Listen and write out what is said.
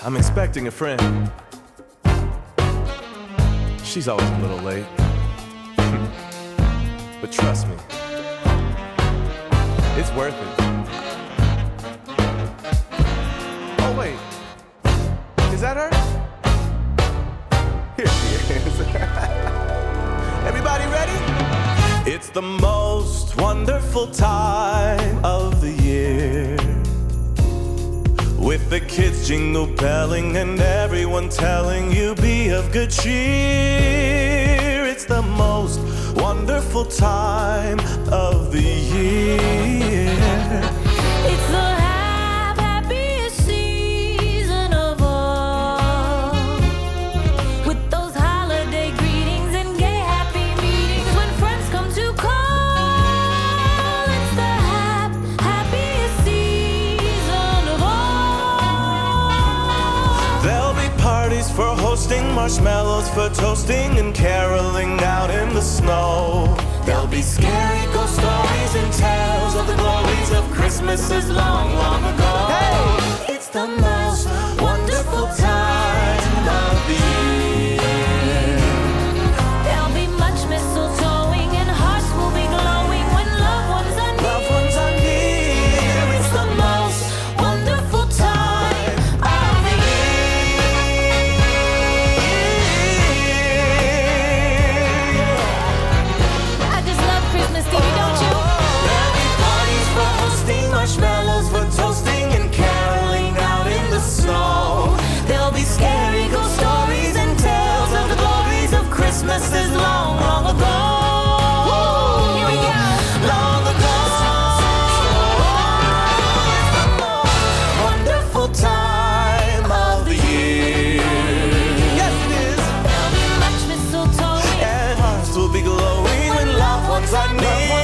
I'm expecting a friend. She's always a little late. But trust me, it's worth it. Oh wait, is that her? Here she is. Everybody ready? It's the most wonderful time of the year, with the kids jingle belling and everyone telling you be of good cheer. It's the most wonderful time of the year. It's the happiest season of all, with those holiday greetings and gay happy meetings when friends come to call. It's the happiest season of all. There'll be parties for hosting, marshmallows for toasting, and caroling out in the snow. There'll be scary ghost stories and tales of the glories of Christmases long, long ago. Hey! It's the most wonderful time of the year. There'll be much mistletoeing and hearts will be glowing when loved ones are near. Loved ones are near. It's the most wonderful time of the year. I just love Christmas, Stevie, don't you? There'll be parties for hosting, marshmallows for toasting, and caroling out in the snow. There'll be scary ghost stories and tales of the glories of Christmases long, long ago. Here we go. Long ago. Wonderful time of the year. Yes, it is. There'll be much mistletoe And hearts will be glowing when loved ones are near.